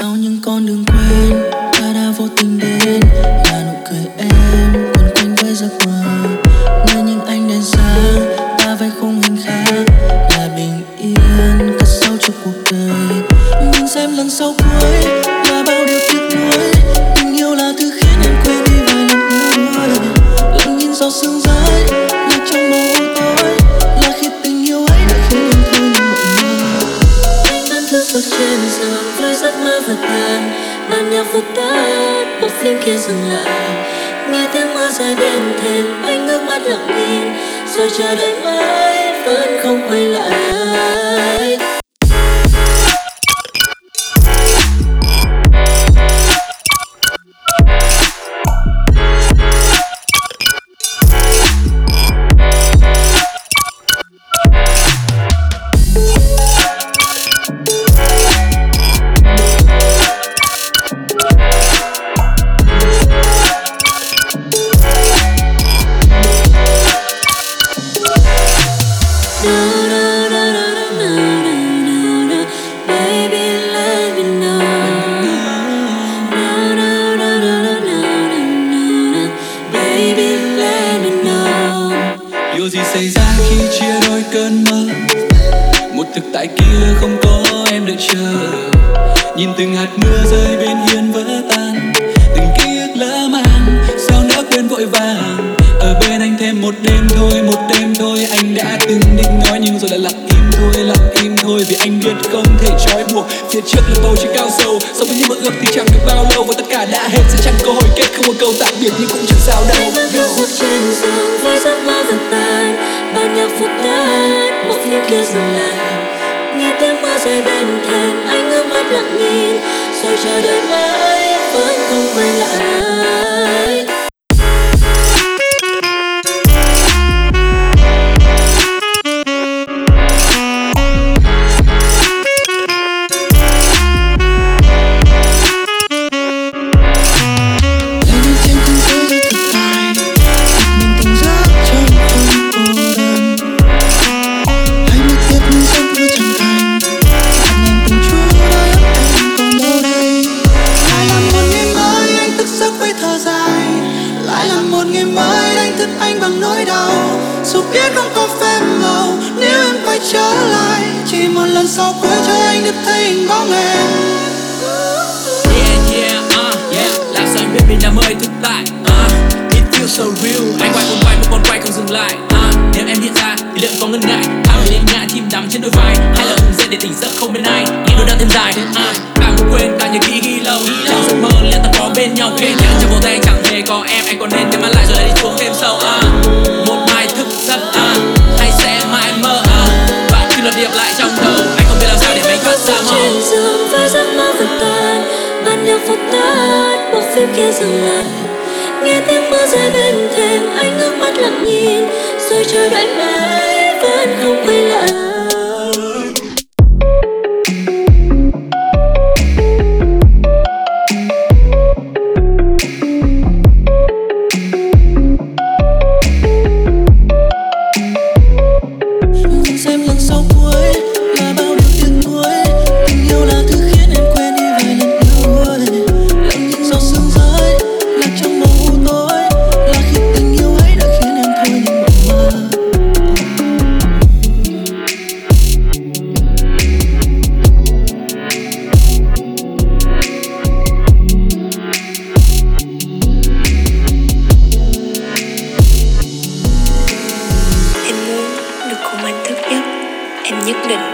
Sau những con đường quen, ta đã vô tình đến là nụ cười em quấn quanh với giấc mơ. Nơi những ánh đèn sáng, ta vẽ khung hình khác là bình yên cất sâu trong cuộc đời. Nhưng xem lần sau cuối là bao điều tiếc nuối. Tình yêu là thứ khiến em quên đi vài lần yêu đuối. Lặng nhìn giọt sương rơi lạc trong màu u tối, là khi tình yêu ấy đã khiến em thôi những mộng mơ. Anh vẫn thức giấc trên giường với giấc mơ vật tan, bản nhạc vụt tắt, bộ phim kia dừng lại. Nghe tiếng mưa rơi bên thềm, anh ngước mắt lặng nhìn, rồi chờ đợi mãi vẫn không quay lại. Điều gì xảy ra khi chia đôi cơn mơ? Một thực tại kia không có em đợi chờ. Nhìn từng hạt mưa rơi bên hiên vỡ tan, từng ký ức lỡ màng sao nỡ quên vội vàng. Ở bên anh thêm một đêm thôi anh đã từng định nói nhưng rồi lại lặng im thôi vì anh biết không thể trói buộc. Phía trước là bầu trời cao sâu, sống với những mơ ước thì chẳng được bao lâu và tất cả đã hết sẽ chẳng có hồi kết, không có câu tạm biệt nhưng cũng chẳng sao đâu. Anh vẫn thức giấc trên giường với giấc mơ vật tan, bản nhạc vụt tắt, bộ phim kia dừng lại. Nghe tiếng mưa rơi bên thềm, anh ngước mắt lặng nhìn, rồi chờ đợi mãi vẫn không quay lại. Anh bằng nỗi đau dù biết không có phép màu, nếu em quay trở lại chỉ một lần sau cuối cho anh được thấy hình bóng em. Làm sao anh biết mình đang mơ thực tại. It feels so real. Anh quay một con quay không dừng lại. Nếu em hiện ra thì liệu có ngần ngại, thả mình lên ngã chìm đắm trên đôi vai, hay là hùng dậy để tỉnh giấc không bên ai, nghĩ đôi đang thêm dài. Càng muốn quên càng nhớ ghi lâu, trong giấc mơ liệu ta có bên nhau. Kể nhắn trong vô tay chẳng hề có em, anh còn nên nhắm mắt lại rồi lại đi xuống thêm sâu. Một mai thức giấc hay sẽ mãi mơ và khi luật điệp lại trong đầu, anh không biết làm sao để mình thoát ra màu. Trên giường với giấc mơ vật tan, bản nhạc vụt tắt, bộ phim kia dừng lại. Nghe tiếng mưa rơi bên thềm, anh ngước mắt lặng nhìn, rồi chờ đợi mãi vẫn không quay lại. Em nhất định